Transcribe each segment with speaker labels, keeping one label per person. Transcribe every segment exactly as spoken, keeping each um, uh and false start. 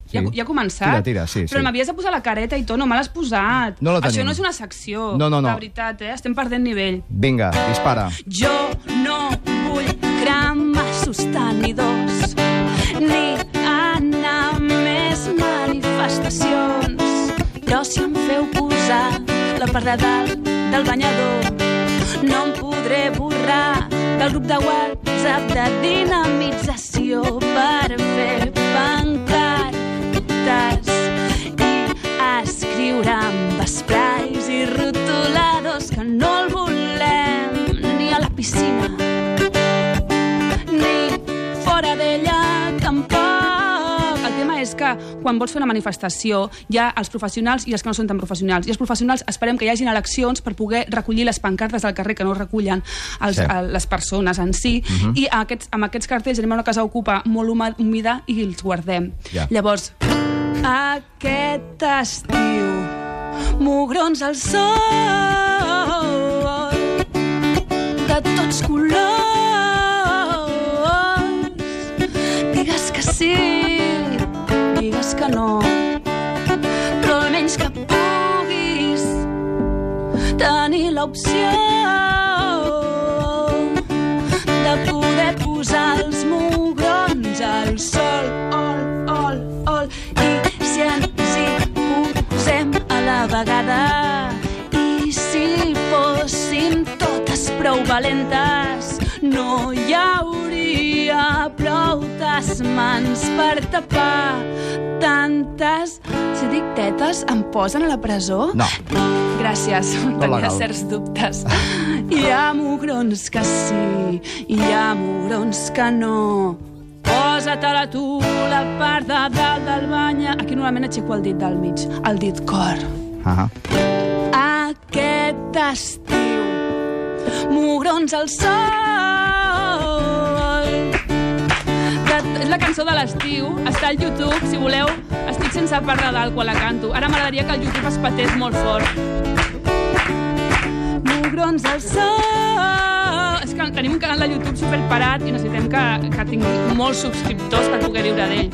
Speaker 1: Ja, ja ha començat?
Speaker 2: Tira, tira, sí,
Speaker 1: Però
Speaker 2: sí.
Speaker 1: m'havies de posar la careta i tot, no me l'has posat.
Speaker 2: No la tenim.
Speaker 1: Això no és una secció,
Speaker 2: no, no, no.
Speaker 1: de veritat, eh? Estem perdent nivell.
Speaker 2: Vinga, dispara.
Speaker 1: Jo no vull cremassos tenidors, ni anar a més manifestacions. Però si em feu posar la part de dalt del banyador, no em podré borrar del grup de WhatsApp de dinamització per fer pancartes i escriure amb esprais i rotuladors que no el volem ni a la piscina ni fora d'ella tampoc. El tema és que quan vols fer una manifestació hi ha els professionals i els que no són tan professionals. I els professionals esperem que hi hagin eleccions per poder recollir les pancartes del carrer que no recullen els,
Speaker 2: Sí.
Speaker 1: el, les persones en si.
Speaker 2: Mhm.
Speaker 1: I aquests, amb aquests cartells anem a una casa ocupa molt huma- humida i els guardem.
Speaker 2: Ja.
Speaker 1: Llavors, aquest estiu, mugrons al sol, de tots colors, digues que sí, digues que no, però almenys que puguis tenir l'opció de poder posar els mugrons al sol, ol, ol, ol, i si ens hi posem a la vegada i si fóssim totes prou valentes, no hi hauria prou mans per tapar tantes... Si dic tetes, em posen a la presó?
Speaker 2: No.
Speaker 1: Gràcies, tenia
Speaker 2: legal.
Speaker 1: certs dubtes. Hi ha mugrons que sí, hi ha mugrons que no. Posa-te-la tu, la part de dalt del banya... Aquí normalment aixeco el dit del mig, el dit cor.
Speaker 2: Ah,
Speaker 1: Aquest estiu, mugrons al sol. És la cançó de l'estiu, està al YouTube, si voleu. Estic sense part de dalt quan la canto. Ara m'agradaria que el YouTube es patés molt fort. Mugrons al sol. És que tenim un canal de YouTube superparat i necessitem que, que tingui molts subscriptors per poder viure d'ell.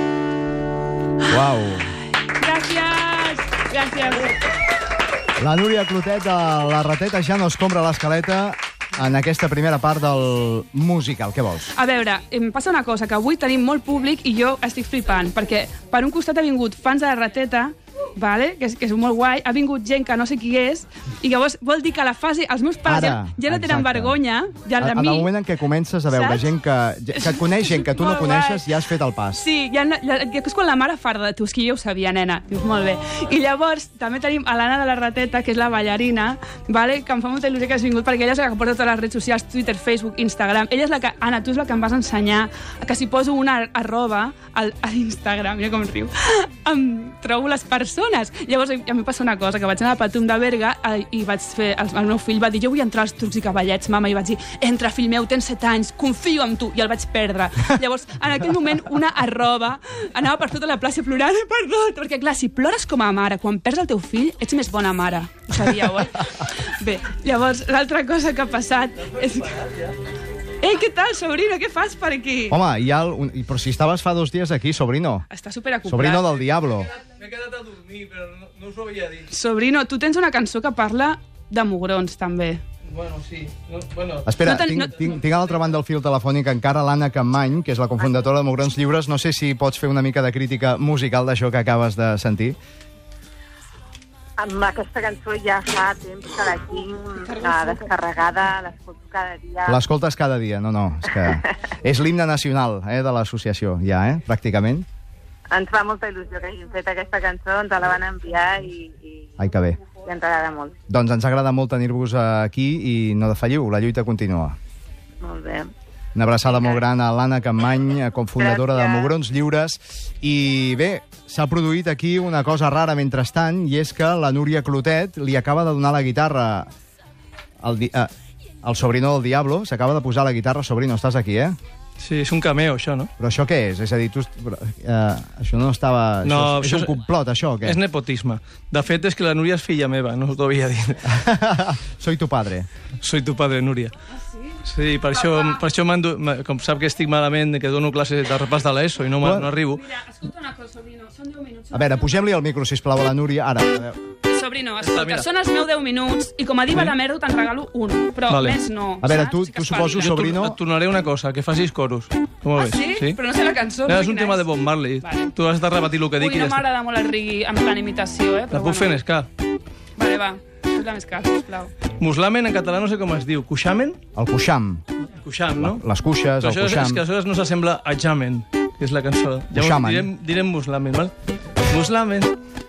Speaker 2: uau.
Speaker 1: Gràcies! Gràcies!
Speaker 2: La Núria Clotet de La Rateta ja no escombra l'escaleta en aquesta primera part del musical. Què vols?
Speaker 1: A veure, em passa una cosa, que avui tenim molt públic i jo estic flipant, perquè per un costat ha vingut fans de La Rateta, vale? que, és, que és molt guai, ha vingut gent que no sé qui és, i llavors vol dir que la fase... Els meus pares
Speaker 2: Ara,
Speaker 1: ja, ja no tenen
Speaker 2: exacte.
Speaker 1: vergonya, ja de
Speaker 2: En
Speaker 1: mi.
Speaker 2: el moment en què comences a veure
Speaker 1: Saps?
Speaker 2: gent que, que et coneix, gent que tu no
Speaker 1: Molt
Speaker 2: coneixes,
Speaker 1: guai.
Speaker 2: ja has fet el pas.
Speaker 1: Sí, ja, ja, ja, és quan la mare farda de tu, és que jo ho sabia, nena. Dius, molt bé. I llavors també tenim a l'Anna de La Rateta, que és la ballarina, vale? que em fa molta il·lusió que has vingut, perquè ella és la que porta totes les redes socials, Twitter, Facebook, Instagram. Ella és la que, Anna, tu és la que em vas ensenyar que si poso una arroba al, a l'Instagram, mira com riu, em trobo les persones. Llavors, a mi passa una cosa, que vaig anar a Patum de Berga eh, i vaig fer... El, el meu fill va dir, jo vull entrar als trucs i cavallets, mama, i vaig dir, entra, fill meu, tens set anys, confio en tu, i el vaig perdre. Llavors, en aquell moment, una arroba anava per tota la plaça plorant, perdó, perquè clar, si plores com a mare, quan perds el teu fill, ets més bona mare. Ho sabíeu, oi? Bé, llavors, l'altra cosa que ha passat és que... Ei, què tal, sobrino? Què fas per aquí?
Speaker 2: Home, hi ha el, un, però si estaves fa dos dies aquí, sobrino.
Speaker 1: Està superacoplat.
Speaker 2: Sobrino del Diablo.
Speaker 3: M'he quedat a dormir, però no, no us ho havia dit.
Speaker 1: Sobrino, tu tens una cançó que parla de mugrons, també.
Speaker 3: Bueno, sí. No, bueno,
Speaker 2: Espera,
Speaker 1: No ten-
Speaker 2: tinc,
Speaker 1: no-
Speaker 2: tinc, tinc a l'altra banda del fil telefònic encara l'Anna Campmany, que és la cofundadora de Mugrons Lliures. No sé si pots fer una mica de crítica musical d'això que acabes de sentir.
Speaker 4: Amb aquesta cançó ja fa temps que la tinc eh, descarregada, l'escolto cada dia.
Speaker 2: L'escoltes cada dia, no, no. És que és l'himne nacional eh, de l'associació, ja, eh, pràcticament.
Speaker 4: Ens fa molta il·lusió que hagin fet aquesta cançó, ens la van enviar i, i,
Speaker 2: Ai, que bé.
Speaker 4: i ens agrada molt.
Speaker 2: Doncs ens agrada molt tenir-vos aquí i no defalliu, la lluita continua.
Speaker 4: Molt bé.
Speaker 2: Una abraçada molt gran a l'Anna Campmany, cofundadora de
Speaker 4: Gràcies.
Speaker 2: Mugrons Lliures. I bé, s'ha produït aquí una cosa rara mentrestant, i és que la Núria Clotet li acaba de donar la guitarra al, di eh, al sobrino del Diablo. S'acaba de posar la guitarra. Sobrino, estàs aquí, eh?
Speaker 3: sí, és un cameo, això, no?
Speaker 2: Però això què és? És a dir, tu... Eh, això no estava...
Speaker 3: No,
Speaker 2: això és,
Speaker 3: això
Speaker 2: és un complot, això, o què?
Speaker 3: És nepotisme. De fet, és que la Núria és filla meva, no us ho havia dit.
Speaker 2: Soy tu padre.
Speaker 3: Soy tu padre, Núria. Sí, per això, per això m'han du... com sap que estic malament, que dono classes de repàs de l'ESO i no, no arribo.
Speaker 1: Mira, escolta una cosa, sobrino, són deu minuts.
Speaker 2: A veure, pugem-li el micro, sisplau, a la Núria. Ara, a veure.
Speaker 1: Sobrino, escolta,
Speaker 3: Mira.
Speaker 1: són els meus deu minuts i com a diva de merda te'n regalo un, però
Speaker 3: Vale.
Speaker 1: més no.
Speaker 2: A veure,
Speaker 1: saps?
Speaker 2: tu-
Speaker 1: Sí que
Speaker 2: tu
Speaker 1: es
Speaker 2: suposo,
Speaker 1: pavila.
Speaker 3: Jo
Speaker 2: sobrino-
Speaker 3: et tornaré una cosa, que facis coros. Com ho
Speaker 1: Ah,
Speaker 3: ves?
Speaker 1: sí? Però no sé la cançó.
Speaker 3: No, és
Speaker 1: vull
Speaker 3: un
Speaker 1: dir,
Speaker 3: tema
Speaker 1: és-
Speaker 3: de Bob Marley.
Speaker 1: Vale.
Speaker 3: Tu has de repetir el que dic
Speaker 1: Ui,
Speaker 3: i ja
Speaker 1: no
Speaker 3: està.
Speaker 1: m'agrada molt el rigui en plan imitació, eh?
Speaker 3: La
Speaker 1: Però
Speaker 3: puc fer en ska.
Speaker 1: Vale, va. Escolta més car, sisplau.
Speaker 3: Muslamen en català no sé com es diu. Cuixamen?
Speaker 2: El cuixam.
Speaker 3: Cuixam, no?
Speaker 2: Les cuixes,
Speaker 3: Però
Speaker 2: el
Speaker 3: això és, és
Speaker 2: cuixam.
Speaker 3: que aleshores no s'assembla a Jamen, que és la cançó. Llavors
Speaker 2: Cuixamen.
Speaker 3: direm, direm Muslamen, ¿vale? Muslamen.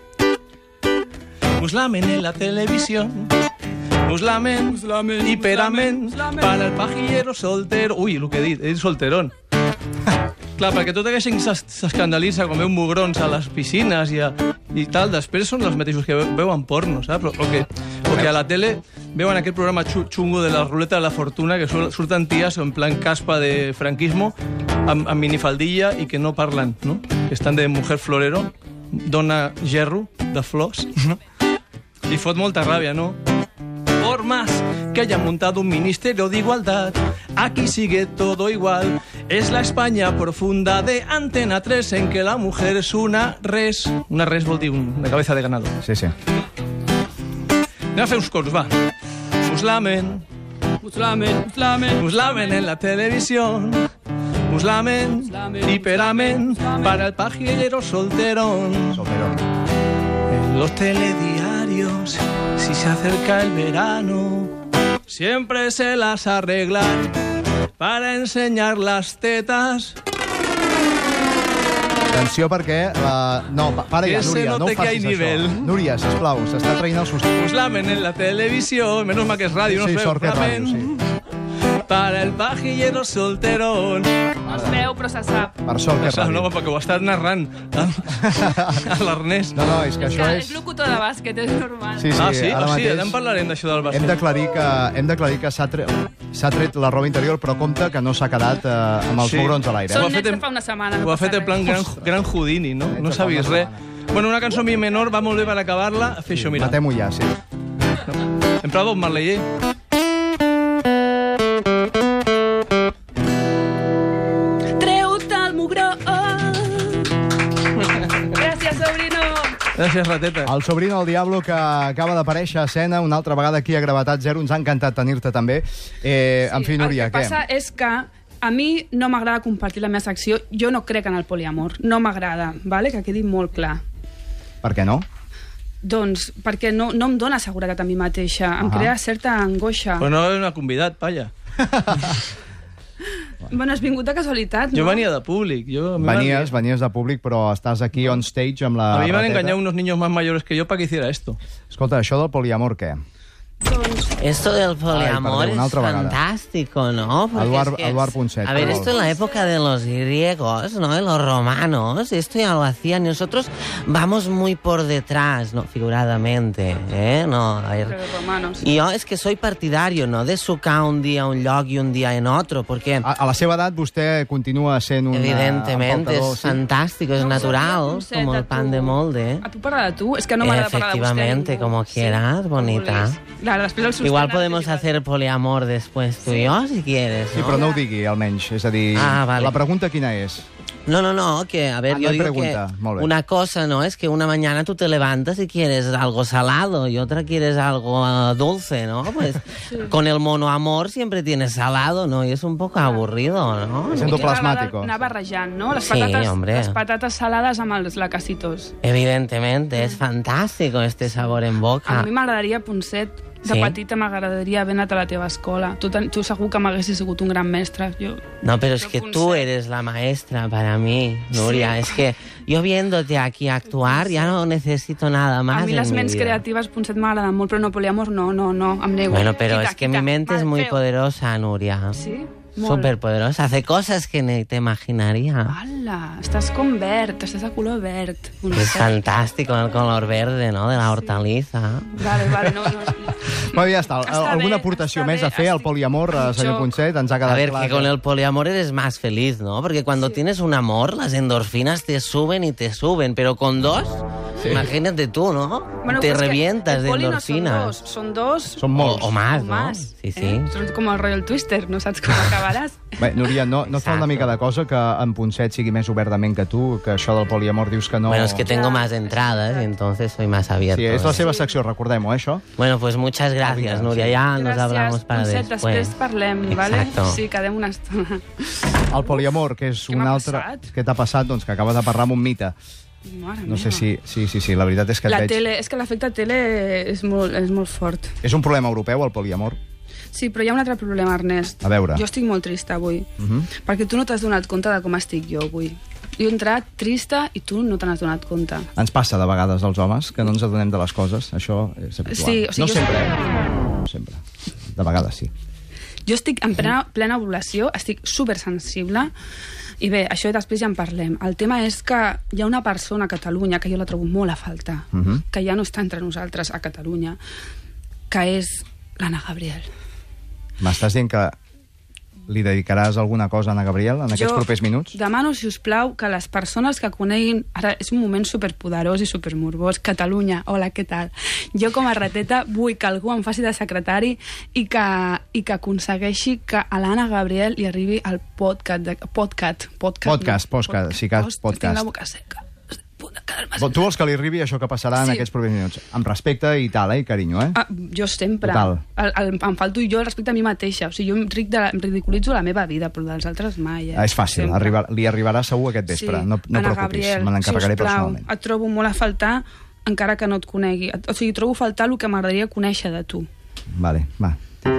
Speaker 3: Muslamen en la televisión. Muslamen,
Speaker 1: Muslamen,
Speaker 3: hiperamen,
Speaker 1: muslamen.
Speaker 3: para el pajillero soltero. Ui, el que he dit, he dit solterón. Clar, perquè tota aquesta gent s'es- s'escandalitza quan veu mugrons a les piscines i, a, i tal, després són els mateixos que ve- veuen porno, saps? O que, o que a la tele veuen aquest programa xu- xungo de la ruleta de la fortuna, que sur- surten ties en plan caspa de franquismo, amb, amb minifaldilla i que no parlen, no? Que estan de mujer florero, dona gerro de flors, no? I fot molta ràbia, no? Por más que hayan montado un ministerio de igualdad, aquí sigue todo igual. Es la España profunda de Antena tres en que la mujer es una res. Una res vol dir una cabeza de ganado.
Speaker 2: Sí, sí.
Speaker 3: Anem a fer uns coros, va. Muslamen,
Speaker 1: Muslamen, muslamen.
Speaker 3: muslamen en la televisión. Muslamen,
Speaker 1: Muslamen,
Speaker 3: hiperamen,
Speaker 1: muslamen.
Speaker 3: para el pajillero solterón.
Speaker 2: Solterón.
Speaker 3: En los telediarios, si se acerca el verano, siempre se las arreglan para enseñar las tetas.
Speaker 2: Atenció perquè... La... No, pa- para ja,
Speaker 3: Que se
Speaker 2: Núria, no
Speaker 3: note
Speaker 2: ho
Speaker 3: que hay
Speaker 2: facis, això.
Speaker 3: nivel.
Speaker 2: Núria, sisplau, s'està traient el sustit.
Speaker 3: Muslamen en la televisión, menos mal que es radio, no
Speaker 2: Sí,
Speaker 3: es
Speaker 2: sort que és ràdio,
Speaker 3: Muslamen,
Speaker 2: sí.
Speaker 3: para el pajillero solterón.
Speaker 1: No es veu, però se sap.
Speaker 2: Per sort que és
Speaker 3: No,
Speaker 2: ràdio.
Speaker 3: no, perquè ho està narrant a l'Ernest.
Speaker 2: No, no, és que
Speaker 1: És,
Speaker 2: això
Speaker 1: que
Speaker 2: és...
Speaker 1: és locutor de bàsquet, és normal.
Speaker 2: Sí, sí,
Speaker 3: Ah, sí?
Speaker 2: ara
Speaker 3: Oh, sí,
Speaker 2: mateix
Speaker 3: ara en parlarem d'això del
Speaker 2: hem
Speaker 3: bàsquet.
Speaker 2: d'aclarir que, hem d'aclarir que s'ha tret, s'ha tret la roba interior, però compte que no s'ha quedat eh, amb els
Speaker 3: Sí.
Speaker 2: mugrons a l'aire.
Speaker 3: Ho
Speaker 1: Són
Speaker 3: ha
Speaker 1: nets
Speaker 3: fet
Speaker 1: de
Speaker 3: en-
Speaker 1: fa una setmana. no
Speaker 3: Ho ha
Speaker 1: passa
Speaker 3: fet en
Speaker 1: res.
Speaker 3: plan gran, gran Houdini, no? No s'ha vist res. Bueno, una cançó mi menor va molt bé per acabar-la. Fer això, mira.
Speaker 2: Matem-ho ja, sí.
Speaker 3: En pla Bob Marley, eh?
Speaker 1: Treu-te el mugró. Gràcies, sobrino.
Speaker 3: Gràcies, rateta.
Speaker 2: El sobrino del Diablo, que acaba d'aparèixer a escena una altra vegada aquí a Gravetat Zero. Ens ha encantat tenir-te també. Eh, en fi, Núria,
Speaker 1: el que
Speaker 2: què?
Speaker 1: passa és que a mi no m'agrada compartir la meva secció. Jo no crec en el poliamor. No m'agrada, vale? Que quedi molt clar.
Speaker 2: Per què no?
Speaker 1: Doncs perquè no, no em dóna seguretat a mi mateixa. Em
Speaker 2: Ahà.
Speaker 1: crea certa angoixa.
Speaker 3: Però no m'ha convidat, palla.
Speaker 1: Bueno, has vingut de casualitat, no?
Speaker 3: Jo venia de públic. Jo, a mi
Speaker 2: Venies,
Speaker 3: m'han-
Speaker 2: venies de públic, però estàs aquí on stage amb la
Speaker 3: A mí me han
Speaker 2: rateta.
Speaker 3: engañado unos niños más mayores que yo para que hiciera esto.
Speaker 2: Escolta, això del poliamor, què?
Speaker 1: Doncs,
Speaker 5: Esto del poliamor
Speaker 2: perdón, una
Speaker 5: es
Speaker 2: otra vegada.
Speaker 5: fantástico, ¿no? Porque
Speaker 2: Eduard-
Speaker 5: es que-
Speaker 2: Eduard Punset,
Speaker 5: A ver,
Speaker 2: por
Speaker 5: esto
Speaker 2: favor.
Speaker 5: en la época de los griegos, ¿no? De los romanos, esto ya lo hacían. Y nosotros vamos muy por detrás, ¿no? Figuradamente, ¿eh? No, a ver.
Speaker 1: los romanos.
Speaker 5: Y yo es que soy partidario, ¿no? De sucar un día a un lloc y un día en otro, porque...
Speaker 2: A, a la seva edat vostè continua sent un
Speaker 5: Evidentemente,
Speaker 2: empaltador,
Speaker 5: es fantástico, es
Speaker 1: No,
Speaker 5: natural,
Speaker 1: Punset,
Speaker 5: como
Speaker 1: a
Speaker 5: el pan
Speaker 1: tu-
Speaker 5: de molde.
Speaker 1: A tu parla de tu? És que no m'agrada parlar de vostè.
Speaker 5: Efectivamente,
Speaker 1: ningú.
Speaker 5: como quieras, bonita.
Speaker 1: Claro, després el
Speaker 5: Igual
Speaker 1: sostenen,
Speaker 5: podemos
Speaker 1: que sí,
Speaker 5: hacer poliamor después tú y yo, si quieres,
Speaker 2: Sí,
Speaker 5: ¿no?
Speaker 2: però no ho digui, almenys. És a dir,
Speaker 5: Ah, vale.
Speaker 2: la pregunta quina és?
Speaker 5: No, no, no, que a ver,
Speaker 2: Ah, no
Speaker 5: yo
Speaker 2: hay
Speaker 5: digo
Speaker 2: pregunta. Molt
Speaker 5: que
Speaker 2: bé.
Speaker 5: una cosa, ¿no? Es que una mañana tú te levantas y quieres algo salado y otra quieres algo ah, dulce, ¿no? Pues con el monoamor siempre tienes salado, ¿no? Y es un poco aburrido, ¿no?
Speaker 2: Sento
Speaker 1: Cada vegada
Speaker 2: plasmático.
Speaker 1: Anar barrejant, no? Les
Speaker 5: Sí,
Speaker 1: patates,
Speaker 5: hombre.
Speaker 1: les patates salades amb els lacasitos.
Speaker 5: Evidentemente, es fantástico este sabor en
Speaker 1: A
Speaker 5: boca.
Speaker 1: mi m'agradaria, Ponset, de
Speaker 5: Sí?
Speaker 1: petita m'agradaria haver anat a la teva escola. Tu, ten- tu segur que m'haguessis sigut un gran mestre. Jo...
Speaker 5: No, pero es
Speaker 1: Yo
Speaker 5: que
Speaker 1: Punset.
Speaker 5: tú eres la maestra para mí, Nuria. Es que yo viéndote aquí actuar ya no necesito nada más
Speaker 1: A mi
Speaker 5: en
Speaker 1: les
Speaker 5: mi
Speaker 1: ments
Speaker 5: vida.
Speaker 1: creatives, Ponset, m'agraden molt, però no poliamor, no, no, no, em nego.
Speaker 5: Bueno, pero
Speaker 1: Quita,
Speaker 5: es que
Speaker 1: quita.
Speaker 5: mi mente es
Speaker 1: Va,
Speaker 5: muy
Speaker 1: feu.
Speaker 5: poderosa, Nuria.
Speaker 1: Sí? Molt.
Speaker 5: Súper poderosa. Hace cosas que ni te imaginaría.
Speaker 1: Ala, estàs com verd, estàs de color verd. Ponset.
Speaker 5: Es fantástico el color verde, ¿no? De la hortaliza.
Speaker 1: Vale, vale, no, no.
Speaker 2: Bueno, ja està.
Speaker 1: Està
Speaker 2: Alguna
Speaker 1: bé,
Speaker 2: aportació
Speaker 1: està
Speaker 2: més
Speaker 1: bé,
Speaker 2: a fer al
Speaker 1: estic-
Speaker 2: poliamor, eh, senyor
Speaker 1: Jo-
Speaker 2: Punset? Ens ha quedat
Speaker 5: A ver,
Speaker 2: clar
Speaker 5: que con el poliamor eres más feliz, ¿no? Porque cuando tienes un amor, las endorfinas te suben y te suben, pero con dos
Speaker 2: Sí.
Speaker 5: Imagínate tú, ¿no?
Speaker 1: Bueno,
Speaker 5: Te
Speaker 1: pues que
Speaker 5: revientas
Speaker 1: el
Speaker 5: de
Speaker 1: poli no
Speaker 5: endorfinas.
Speaker 1: Són dos, són dos...
Speaker 2: Són molts.
Speaker 5: O, o más,
Speaker 1: o
Speaker 5: ¿no?
Speaker 1: más.
Speaker 5: Sí, sí.
Speaker 1: Eh? Són com el Royal Twister, no saps com acabaràs.
Speaker 2: Bé, Núria, no, no et fa una
Speaker 5: Exacto.
Speaker 2: mica de cosa que en Ponset sigui més obertament que tu, que això del poliamor dius que no...
Speaker 5: Bueno, es que tengo
Speaker 1: Ya.
Speaker 5: más entradas y entonces soy más abierto.
Speaker 2: Sí, és la seva
Speaker 1: Sí.
Speaker 2: secció, recordem-ho, eh, això?
Speaker 5: Bueno, pues muchas gracias,
Speaker 2: Vinga,
Speaker 5: Nuria.
Speaker 2: sí.
Speaker 5: Ya nos
Speaker 1: Gràcies,
Speaker 5: hablamos para
Speaker 1: Ponset,
Speaker 5: después.
Speaker 1: després parlem, ¿vale?
Speaker 5: Exacto.
Speaker 1: Sí, quedem una estona.
Speaker 2: El poliamor, que és
Speaker 1: Què
Speaker 2: un
Speaker 1: m'ha
Speaker 2: altre...
Speaker 1: passat?
Speaker 2: Què t'ha passat? Doncs que acabes de parlar amb un mite.
Speaker 1: Mare
Speaker 2: No sé
Speaker 1: meva.
Speaker 2: si... Sí, sí, sí, la veritat és que et
Speaker 1: La
Speaker 2: veig...
Speaker 1: tele, és que l'efecte tele és molt, és molt fort.
Speaker 2: És un problema europeu, el poliamor?
Speaker 1: Sí, però hi ha un altre problema, Ernest.
Speaker 2: A veure.
Speaker 1: Jo estic molt trista avui,
Speaker 2: Uh -huh.
Speaker 1: perquè tu no t'has donat compte de com estic jo avui. Jo he entrat trista i tu no te n'has donat compte.
Speaker 2: Ens passa de vegades als homes que no ens adonem de les coses. Això és habitual.
Speaker 1: Sí, o sigui,
Speaker 2: no
Speaker 1: jo-
Speaker 2: sempre, eh? No sempre. De vegades sí.
Speaker 1: Jo estic en plena, plena ovulació, estic supersensible, i bé, això després ja en parlem. El tema és que hi ha una persona a Catalunya que jo la trobo molt a faltar,
Speaker 2: Uh -huh.
Speaker 1: que ja no està entre nosaltres a Catalunya, que és l'Anna Gabriel.
Speaker 2: M'estàs dient que li dedicaràs alguna cosa a Anna Gabriel en aquests
Speaker 1: Jo
Speaker 2: propers minuts?
Speaker 1: demano, si us plau, que les persones que coneguin... Ara és un moment superpoderós i supermorbós. Catalunya, hola, què tal? Jo, com a rateta, vull que algú em faci de secretari i que, i que aconsegueixi que a l'Anna Gabriel li arribi el podcast. De, podcast, podcast,
Speaker 2: Podcast, podcast, sí que
Speaker 1: Host,
Speaker 2: podcast.
Speaker 1: Tinc la boca seca. Estic a punt de quedar-me
Speaker 2: Tu vols que li arribi això que passarà en
Speaker 1: Sí.
Speaker 2: aquests propers minuts? Amb respecte i tal, eh? I carinyo, eh?
Speaker 1: Ah, jo sempre.
Speaker 2: Total.
Speaker 1: El, el, em falto jo el respecte a mi mateixa. O sigui, jo em, ric de, em ridiculitzo la meva vida, però dels altres mai. Eh?
Speaker 2: Ah, és fàcil,
Speaker 1: Sempre.
Speaker 2: arribar, li arribarà segur aquest vespre.
Speaker 1: Sí.
Speaker 2: No, no
Speaker 1: Anna
Speaker 2: preocupis,
Speaker 1: Gabriel,
Speaker 2: me n'encarregaré
Speaker 1: sisplau,
Speaker 2: personalment.
Speaker 1: Et trobo molt a faltar, encara que no et conegui. Et- O sigui, trobo a faltar el que m'agradaria conèixer de tu.
Speaker 2: Vale, va.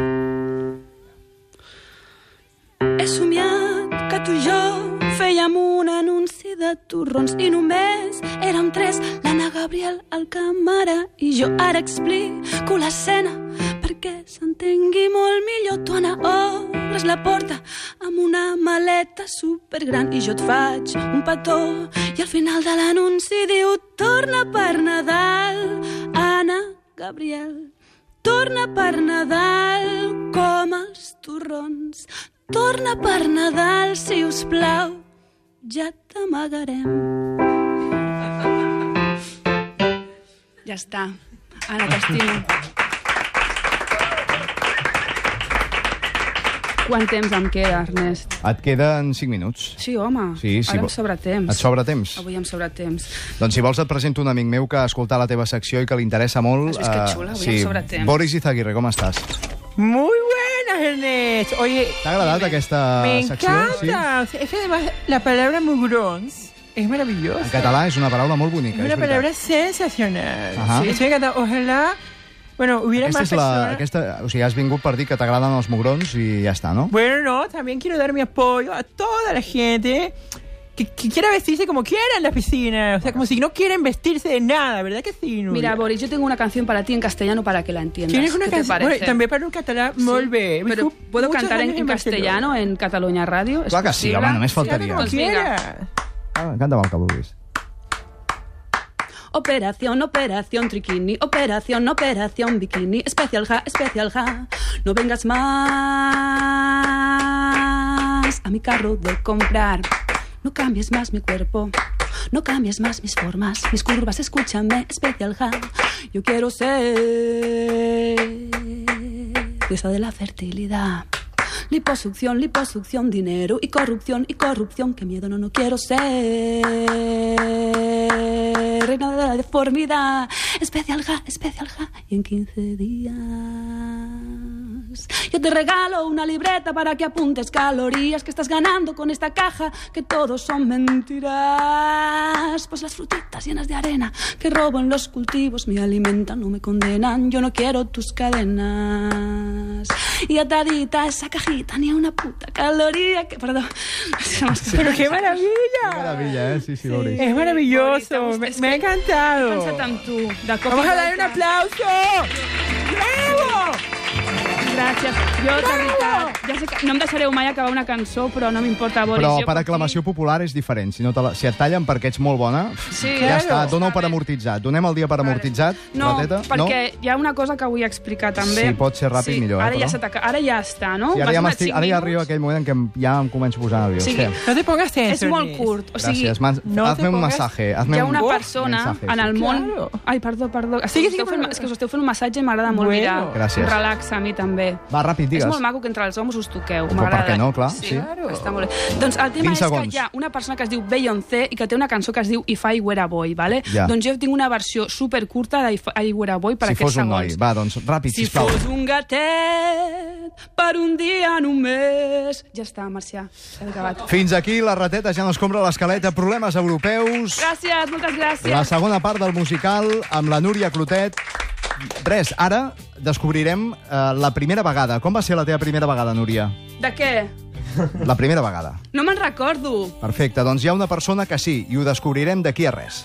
Speaker 1: He somiat que tu i jo fèiem un anunci de torrons i només érem tres, l'Anna Gabriel, el càmera i jo. Ara explico l'escena perquè s'entengui molt millor. Tu, Anna, obres la porta amb una maleta supergran i jo et faig un petó i al final de l'anunci diu: torna per Nadal, Anna Gabriel. Torna per Nadal com els torrons. Torna per Nadal, si us plau, ja t'amagarem. Ja està. Anna, t'estimo. Quant temps em queda, Ernest?
Speaker 2: Et queden cinc minuts.
Speaker 1: Sí, home.
Speaker 2: Sí, sí,
Speaker 1: Ara
Speaker 2: vo-
Speaker 1: em sobra temps.
Speaker 2: Et sobra temps?
Speaker 1: Avui em sobra temps.
Speaker 2: Doncs si vols et presento un amic meu que ha escoltat la teva secció i que li interessa molt.
Speaker 1: Has vist que
Speaker 2: eh,
Speaker 1: xula? Avui
Speaker 2: sí.
Speaker 1: em sobra temps.
Speaker 2: Boris Izaguirre, com estàs?
Speaker 6: Muy buenas, Ernest. Oye,
Speaker 2: T'ha agradat aquesta
Speaker 6: me
Speaker 2: secció?
Speaker 6: encanta. Es que además la palabra mugrons es maravillosa.
Speaker 2: En català és una paraula molt bonica,
Speaker 6: Es
Speaker 2: és
Speaker 6: una
Speaker 2: veritat.
Speaker 6: palabra sensacional.
Speaker 2: Ajá.
Speaker 6: Sí, estoy encantada. Ojalá, bueno, hubiera
Speaker 2: Aquesta
Speaker 6: más
Speaker 2: és la,
Speaker 6: personas.
Speaker 2: aquesta, o sigui, has vingut per dir que t'agraden els mugrons i ja està, no?
Speaker 6: Bueno, no, también quiero dar mi apoyo a toda la gente que, que quiera vestirse como quiera en la piscina. O sea, como si no quieren vestirse de nada, ¿verdad que sí, Nuria?
Speaker 1: Mira, Boris, yo tengo una canción para ti en castellano para que la entiendas.
Speaker 6: ¿Tienes una
Speaker 1: ¿Qué te
Speaker 6: canción?
Speaker 1: parece?
Speaker 6: Bueno, también para un catalán, molt bé.
Speaker 1: Pero
Speaker 6: Viscut
Speaker 1: ¿puedo
Speaker 6: muchos
Speaker 1: cantar en,
Speaker 6: años
Speaker 1: en
Speaker 6: Barcelona.
Speaker 1: castellano en Cataluña Radio? ¿Es
Speaker 2: Clar que sí,
Speaker 1: posible?
Speaker 2: home, només
Speaker 6: Sí, hazlo
Speaker 2: faltaria.
Speaker 6: como
Speaker 1: Pues venga.
Speaker 6: quieras.
Speaker 2: Ah, canta-me el que vulguis.
Speaker 1: Operación, operación triquini, operación, operación bikini, especial ja, especial ja. No vengas más a mi carro de comprar. No cambies más mi cuerpo, no cambies más mis formas, mis curvas, escúchame, especial ja. Yo quiero ser diosa de la fertilidad. Liposucción, liposucción, dinero y corrupción, y corrupción. Qué miedo, no, no quiero ser reina de la deformidad. Especial ja, especial ja. Y en quince días yo te regalo una libreta para que apuntes calorías que estás ganando con esta caja, que todos son mentiras. Pues las frutitas llenas de arena que robo en los cultivos me alimentan, no me condenan. Yo no quiero tus cadenas. Y atadita a esa cajita, ni una puta caloría que... Perdón.
Speaker 6: Pero qué maravilla.
Speaker 2: Qué maravilla, eh? Sí, sí, Boris.
Speaker 6: Es maravilloso,
Speaker 1: Boris,
Speaker 6: me,
Speaker 1: es
Speaker 6: me ha
Speaker 1: que
Speaker 6: encantado.
Speaker 1: He pensat en tu. De cop
Speaker 6: Vamos
Speaker 1: i
Speaker 6: a dar un
Speaker 1: volta.
Speaker 6: aplauso. ¡Bravo!
Speaker 1: gràcies. Jo, de veritat, ja sé que no em deixareu mai acabar una cançó, però no m'importa, Boris.
Speaker 2: Però
Speaker 1: Jo
Speaker 2: per
Speaker 1: per
Speaker 2: aclamació popular és diferent. Si, no te la... si et tallen perquè ets molt bona,
Speaker 1: Sí,
Speaker 2: ja
Speaker 1: claro.
Speaker 2: està, dona-ho per
Speaker 1: Està bé.
Speaker 2: amortitzat. Donem el dia per amortitzat,
Speaker 1: No,
Speaker 2: rateta?
Speaker 1: perquè hi ha una cosa que vull explicar també.
Speaker 2: Si pot ser ràpid,
Speaker 1: sí,
Speaker 2: millor, eh,
Speaker 1: Ara,
Speaker 2: però.
Speaker 1: ja s'ataca- ara ja està, no?
Speaker 2: Sí, ara,
Speaker 1: M'has
Speaker 2: ja
Speaker 1: donat
Speaker 2: m'estic,
Speaker 1: cinc
Speaker 2: ara ja
Speaker 1: minuts?
Speaker 2: arriba aquell moment en què em- ja em començo a posar nerviós.
Speaker 1: Sí.
Speaker 2: Què?
Speaker 6: No te pongas tenso.
Speaker 1: És molt
Speaker 6: Luis.
Speaker 1: curt. O sigui,
Speaker 2: Gràcies. Man...
Speaker 6: no
Speaker 2: hazme
Speaker 6: te
Speaker 2: un
Speaker 6: pongas-
Speaker 2: masaje. Hazme
Speaker 1: hi ha
Speaker 2: un
Speaker 1: una
Speaker 2: un
Speaker 1: persona
Speaker 2: mensaje,
Speaker 1: en el
Speaker 2: sí.
Speaker 1: món...
Speaker 6: Claro.
Speaker 1: Ai, perdó, perdó. És,
Speaker 6: Sigue,
Speaker 1: que
Speaker 6: sigue,
Speaker 1: esteu fent,
Speaker 6: perdó.
Speaker 1: és que us esteu fent un massatge i m'agrada molt
Speaker 6: Bueno.
Speaker 1: mirar.
Speaker 2: Gràcies.
Speaker 1: Em relaxa a mi també.
Speaker 2: Va, ràpid, digues.
Speaker 1: És molt maco que entre els homes us toqueu.
Speaker 2: Però
Speaker 1: M'agrada.
Speaker 2: per què no? Clar,
Speaker 1: sí.
Speaker 2: sí.
Speaker 6: Claro.
Speaker 1: Està molt bé. Doncs el tema
Speaker 2: vint
Speaker 1: és
Speaker 2: segons.
Speaker 1: que hi ha una persona que es diu Beyoncé i que té una cançó que es diu If I Were a Boy, vale?
Speaker 2: Ja.
Speaker 1: Doncs jo tinc una versió supercurta d'If I Were a Boy per
Speaker 2: Si
Speaker 1: aquests
Speaker 2: fos un
Speaker 1: segons.
Speaker 2: noi. Va, doncs, ràpid,
Speaker 1: Si
Speaker 2: sisplau.
Speaker 1: fos un gatet per un dia només... Ja està, Marcià. He acabat.
Speaker 2: Fins aquí la rateta, ja no es compra l'escaleta. Problemes europeus.
Speaker 1: Gràcies, moltes gràcies.
Speaker 2: La segona part del musical amb la Núria Clotet. Res, ara descobrirem eh, la primera vegada. Com va ser la teva primera vegada, Núria?
Speaker 1: De què?
Speaker 2: La primera vegada.
Speaker 1: No me'n recordo.
Speaker 2: Perfecte, doncs hi ha una persona que sí, i ho descobrirem d'aquí a res.